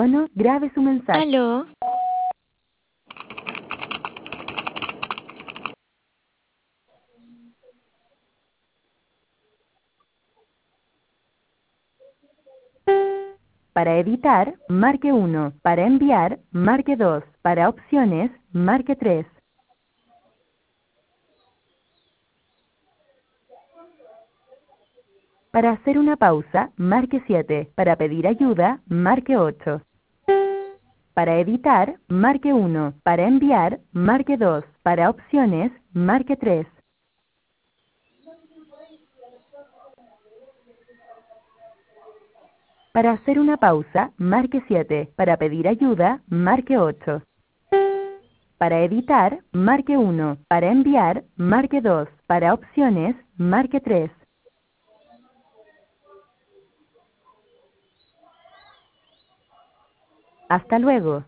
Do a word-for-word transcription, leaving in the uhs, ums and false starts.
tono, grabe su mensaje. ¿Aló? Para editar, marque uno. Para enviar, marque dos. Para opciones, marque tres. Para hacer una pausa, marque siete. Para pedir ayuda, marque ocho. Para editar, marque uno. Para enviar, marque dos. Para opciones, marque tres. Para hacer una pausa, marque siete. Para pedir ayuda, marque ocho. Para editar, marque uno. Para enviar, marque dos. Para opciones, marque tres. Hasta luego.